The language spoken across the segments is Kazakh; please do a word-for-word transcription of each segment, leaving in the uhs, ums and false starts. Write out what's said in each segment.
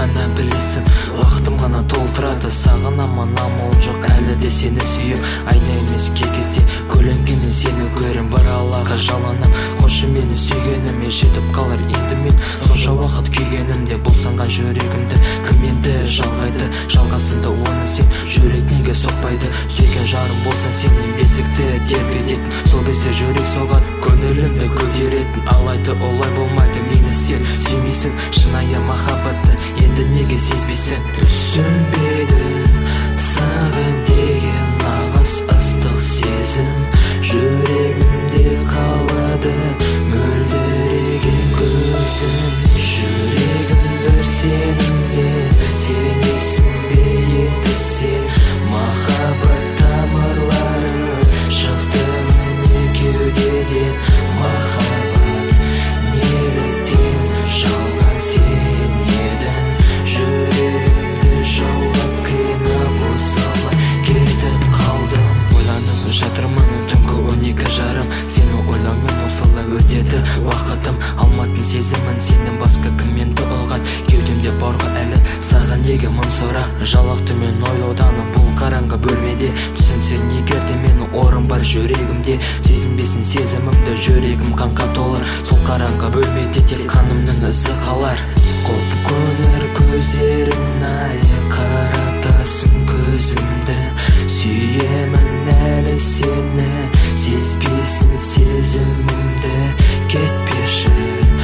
қана білесің, уақытым ғана толтырады. Сағынамын, амалым жоқ әлі де сені сүйем. Айна емес кей кезде көлеңкемен сені көрем. Бір Аллаға жалынам, қошы мені сүйгеніме жетіп қалар енді мен. Сонша уақыт күйгенімде болсанған жүрегімді кім енді жалғайды? Жалғасында оны сен жүрегіңе соқпайды. Сүйген жарым болсан сенен бесікті тербететін, сол кезде жүрек соғады, көңілімді көтеретін. Алайда олай болмайды, мені сен сүймейсің, шынайы махаббатты енді неге сезбейсің? Түсінбейді саған деген нағыз ыстық сезім, жүрегімде қалады мөлдіреген көзім. Жүрегім бір сенімде, сенесің бе енді сен? Махаббат тамырлары шықты міне кеудеден. Махаббат неліктен жалған сен едің? Жүрегімді жаулап қинап осылай кетіп қалдым. Ойланып жатырмын түнгі он екі жарым, сені ойлаумен осылай өтеді уақытым. Алматын сезімін сенен басқа кім енді ұғады? Кеудемде барғы әлі саған неге мың сұрақ? Жалақ төмен ойлауданым бұл қараңғы бөлмеде. Түсінсең егер де менің орын бар жүрегімде, сезінбесін сезімімді, жүрегім қанға толар. Сол қараңғы бөлмеде тек қанымның ізі қалар. Қоп көнер көздерің ай, қаратасың көзімді. Сүйемін әлі сені, сезбесін сезімімді. Кетпеші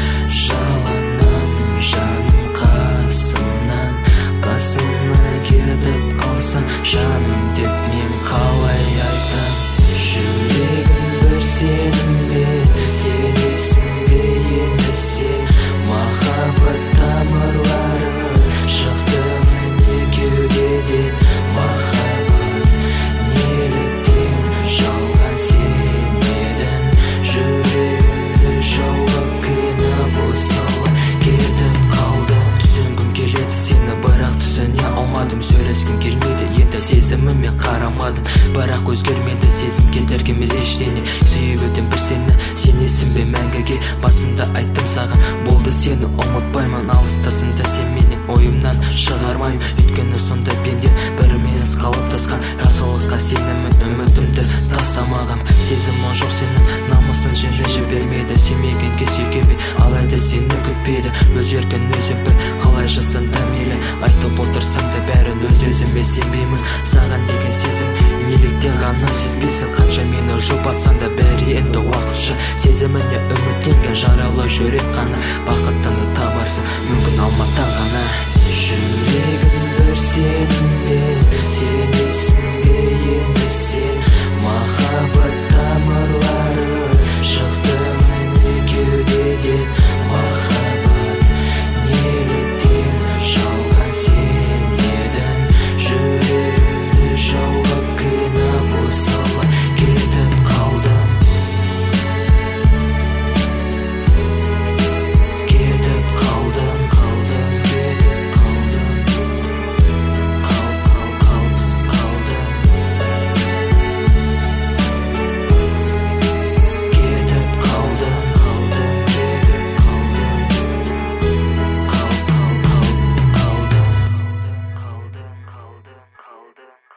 жаланам жаным қасымнан, қасымна кетіп қалсаң жаным деп мен қалай айтам? Жүрегім бір сенімде, сенесің бе енді сен? Махаббат тамырлары шықты міне кеудеден. Махаббат неліктен жалған сен едің? Жүрегімді жаулап қинап осылай кетіп қалдым. Түсінгім келеді сені, бірақ түсіне алмадым. Сөйлескім келмейді, енді сезіміме қарамадың. Бірақ өзгермеді сезім, кетерген емес ештеңе. Сүйіп өтем бір сені, сенесің бе мәңгіге? Басында айттым саған, болды сені ұмытпаймын. Алыстасың да сен менен, ойымнан шығармайым. Өйткені сонда пенде біріміз қалыптасқан. Жақсылыққа сенімін, үмітімді тастамағам. Сезімің жоқ сенің, намысын жеңе жібермейді. Сүймегенге сүйгенбей, алайда сені күтпейді. Өзгерген өзім бір, қалай жасын да мейлі. Айтып отырсам да бәрін өз-өзіме сенбеймін. Саған деген сезім неліктен ғана сезбейсің? Қанша мені жұбатсаң да бәрі енді уақытша. Сезіміне үміттенген жаралы жүрек қана бақыттыны табарсың, мүмкін алматан ғана.